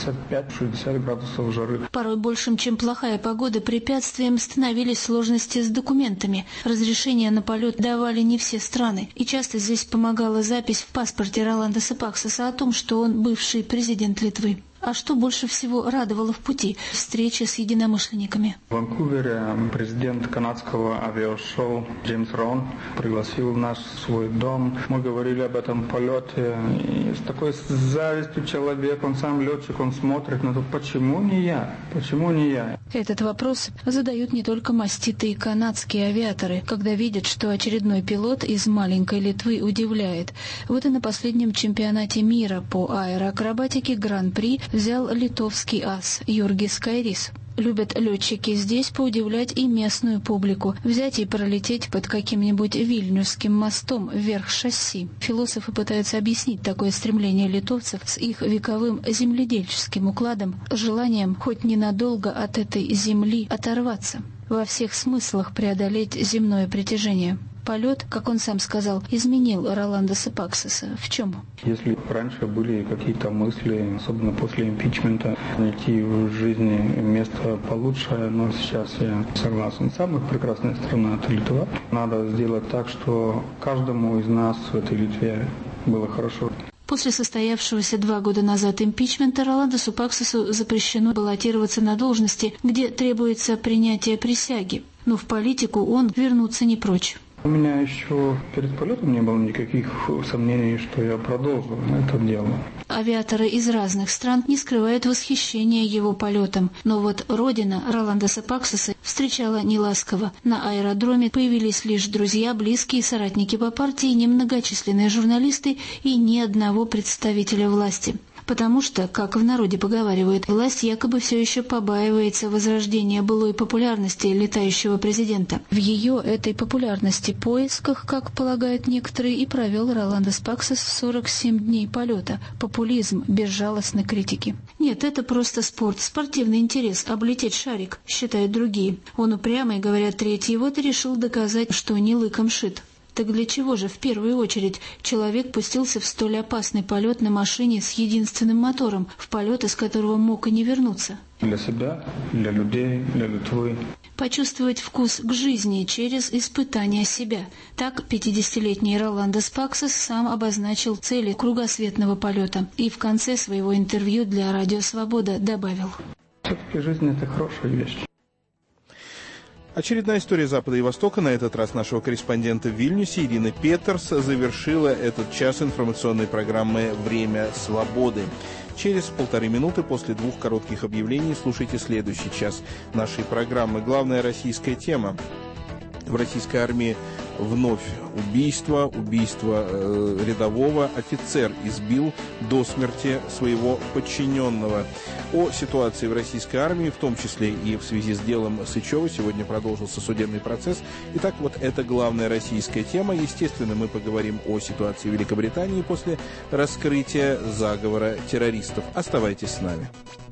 55-60 градусов жары. Порой большим, чем плохая погода, препятствием становились сложности с документами. Разрешение на полет давали не все страны. И часто здесь помогала запись в паспорте Роландоса Паксаса о том, что он бывший президент Литвы. А что больше всего радовало в пути? Встреча с единомышленниками. В Ванкувере президент канадского авиашоу Джеймс Рон пригласил нас в свой дом. Мы говорили об этом полете. И с такой завистью человек, он сам летчик, он смотрит на то, почему не я? Почему не я? Этот вопрос задают не только маститые канадские авиаторы, когда видят, что очередной пилот из маленькой Литвы удивляет. Вот и на последнем чемпионате мира по аэроакробатике Гран-при взял литовский ас Юргис Кайрис. Любят летчики здесь поудивлять и местную публику, взять и пролететь под каким-нибудь Вильнюсским мостом вверх шасси. Философы пытаются объяснить такое стремление литовцев с их вековым земледельческим укладом, желанием хоть ненадолго от этой земли оторваться, во всех смыслах преодолеть земное притяжение. Полет, как он сам сказал, изменил Роландоса Паксаса. В чем? Если раньше были какие-то мысли, особенно после импичмента, найти в жизни место получше, но сейчас я согласен. Самая прекрасная страна – это Литва. Надо сделать так, что каждому из нас в этой Литве было хорошо. После состоявшегося 2 года назад импичмента Роландосу Паксасу запрещено баллотироваться на должности, где требуется принятие присяги. Но в политику он вернуться не прочь. У меня еще перед полетом не было никаких сомнений, что я продолжу это дело. Авиаторы из разных стран не скрывают восхищения его полетом. Но вот родина Роландоса Паксаса встречала неласково. На аэродроме появились лишь друзья, близкие и соратники по партии, немногочисленные журналисты и ни одного представителя власти. Потому что, как в народе поговаривают, власть якобы все еще побаивается возрождения былой популярности летающего президента. В ее этой популярности поисках, как полагают некоторые, и провел Роландос Паксас 47 дней полета. Популизм безжалостной критики. Нет, это просто спорт, спортивный интерес, облететь шарик, считают другие. Он упрямый, говорят третьи, вот и решил доказать, что не лыком шит. Так для чего же в первую очередь человек пустился в столь опасный полет на машине с единственным мотором, в полет, из которого мог и не вернуться? Для себя, для людей, для Литвы. Почувствовать вкус к жизни через испытание себя. Так 50-летний Роландос Паксас сам обозначил цели кругосветного полета и в конце своего интервью для Радио Свобода добавил: «Все-таки жизнь – это хорошая вещь». Очередная история Запада и Востока, на этот раз нашего корреспондента в Вильнюсе Ирины Петерс, завершила этот час информационной программы «Время свободы». Через 1,5 минуты после 2 коротких объявлений слушайте следующий час нашей программы. Главная российская тема. В российской армии вновь убийство рядового. Офицер избил до смерти своего подчиненного. О ситуации в российской армии, в том числе и в связи с делом Сычева, сегодня продолжился судебный процесс. Итак, вот это главная российская тема. Естественно, мы поговорим о ситуации в Великобритании после раскрытия заговора террористов. Оставайтесь с нами.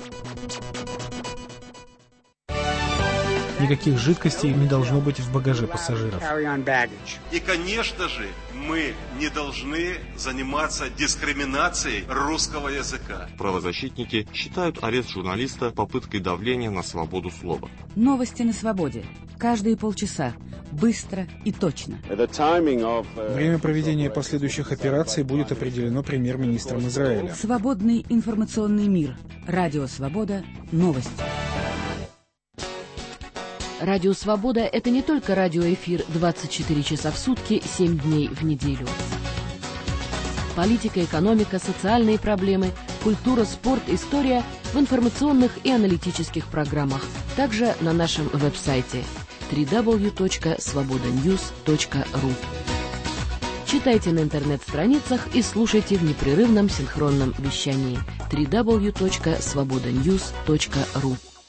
Никаких жидкостей не должно быть в багаже пассажиров. И, конечно же, мы не должны заниматься дискриминацией русского языка. Правозащитники считают арест журналиста попыткой давления на свободу слова. Новости на свободе. Каждые полчаса. Быстро и точно. Время проведения последующих операций будет определено премьер-министром Израиля. Свободный информационный мир. Радио Свобода. Новости. Радио «Свобода» — это не только радиоэфир 24 часа в сутки, 7 дней в неделю. Политика, экономика, социальные проблемы, культура, спорт, история в информационных и аналитических программах. Также на нашем веб-сайте www.svobodanews.ru. Читайте на интернет-страницах и слушайте в непрерывном синхронном вещании www.svobodanews.ru.